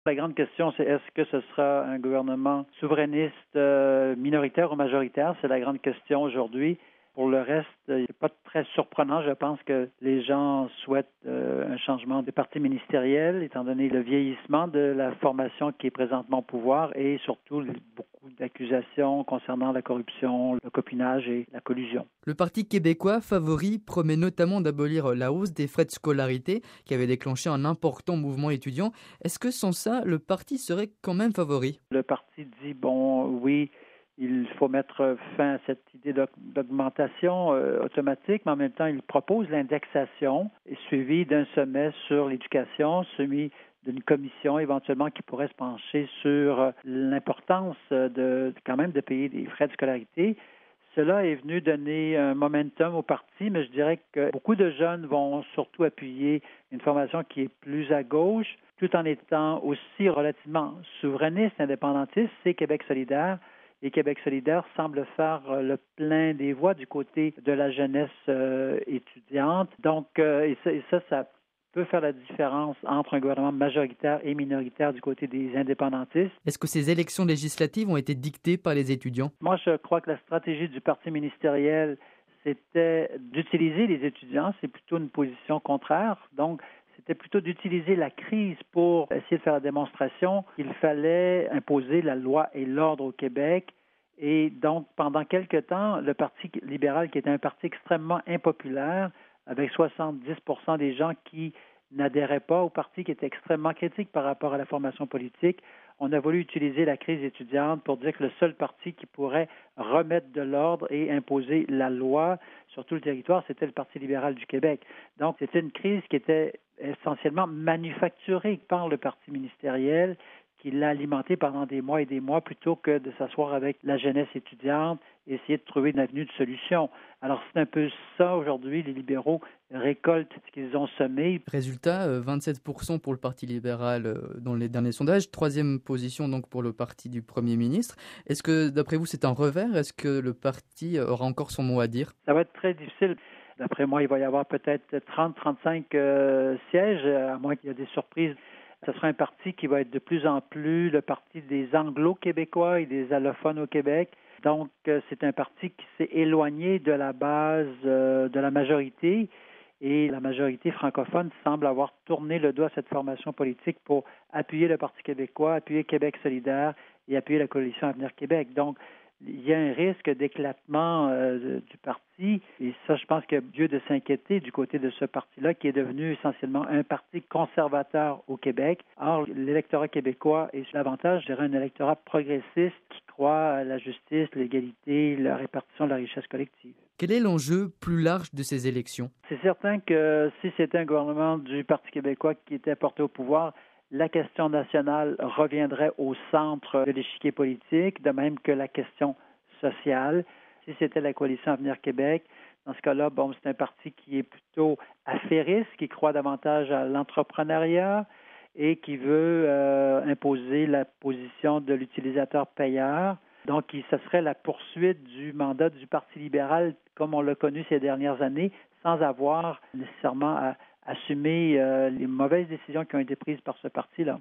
La grande question, c'est est-ce que ce sera un gouvernement souverainiste minoritaire ou majoritaire? C'est la grande question aujourd'hui. Pour le reste, c'est pas très surprenant. Je pense que les gens souhaitent un changement des partis ministériels, étant donné le vieillissement de la formation qui est présentement au pouvoir et surtout beaucoup d'accusations concernant la corruption, le copinage et la collusion. Le Parti québécois favori promet notamment d'abolir la hausse des frais de scolarité qui avait déclenché un important mouvement étudiant. Est-ce que sans ça, le parti serait quand même favori? Le parti dit, bon, oui, il faut mettre fin à cette idée d'augmentation automatique, mais en même temps, il propose l'indexation suivie d'un sommet sur l'éducation, suivi d'une commission éventuellement qui pourrait se pencher sur l'importance quand même de payer des frais de scolarité. Cela est venu donner un momentum au parti, mais je dirais que beaucoup de jeunes vont surtout appuyer une formation qui est plus à gauche, tout en étant aussi relativement souverainiste, indépendantiste, c'est Québec solidaire. Et Québec solidaire semble faire le plein des voix du côté de la jeunesse étudiante. Donc, ça peut faire la différence entre un gouvernement majoritaire et minoritaire du côté des indépendantistes. Est-ce que ces élections législatives ont été dictées par les étudiants? Moi, je crois que la stratégie du parti ministériel, c'était d'utiliser les étudiants. C'est plutôt une position contraire. Donc, c'était plutôt d'utiliser la crise pour essayer de faire la démonstration qu'il fallait imposer la loi et l'ordre au Québec. Et donc, pendant quelque temps, le Parti libéral, qui était un parti extrêmement impopulaire, avec 70% des gens qui n'adhéraient pas au parti, qui était extrêmement critique par rapport à la formation politique, on a voulu utiliser la crise étudiante pour dire que le seul parti qui pourrait remettre de l'ordre et imposer la loi sur tout le territoire, c'était le Parti libéral du Québec. Donc, c'était une crise qui était essentiellement manufacturée par le parti ministériel, qui l'a alimenté pendant des mois et des mois plutôt que de s'asseoir avec la jeunesse étudiante et essayer de trouver une avenue de solution. Alors, c'est un peu ça aujourd'hui. Les libéraux récoltent ce qu'ils ont semé. Résultat, 27% pour le Parti libéral dans les derniers sondages, troisième position donc pour le parti du Premier ministre. Est-ce que, d'après vous, c'est un revers? Est-ce que le parti aura encore son mot à dire? Ça va être très difficile. D'après moi, il va y avoir peut-être 30-35 sièges, à moins qu'il y ait des surprises. Ce sera un parti qui va être de plus en plus le parti des Anglo-Québécois et des allophones au Québec. Donc, c'est un parti qui s'est éloigné de la base de la majorité. Et la majorité francophone semble avoir tourné le dos à cette formation politique pour appuyer le Parti québécois, appuyer Québec solidaire et appuyer la coalition Avenir Québec. Donc, il y a un risque d'éclatement du parti. Et ça, je pense qu'il y a lieu de s'inquiéter du côté de ce parti-là, qui est devenu essentiellement un parti conservateur au Québec. Or, l'électorat québécois est davantage, je dirais, un électorat progressiste qui croit à la justice, l'égalité, la répartition de la richesse collective. Quel est l'enjeu plus large de ces élections? C'est certain que si c'était un gouvernement du Parti québécois qui était porté au pouvoir, la question nationale reviendrait au centre de l'échiquier politique, de même que la question sociale. Si c'était la coalition Avenir Québec, dans ce cas-là, bon, c'est un parti qui est plutôt affairiste, qui croit davantage à l'entrepreneuriat et qui veut imposer la position de l'utilisateur payeur. Donc, ce serait la poursuite du mandat du Parti libéral comme on l'a connu ces dernières années, sans avoir nécessairement à assumer les mauvaises décisions qui ont été prises par ce parti-là.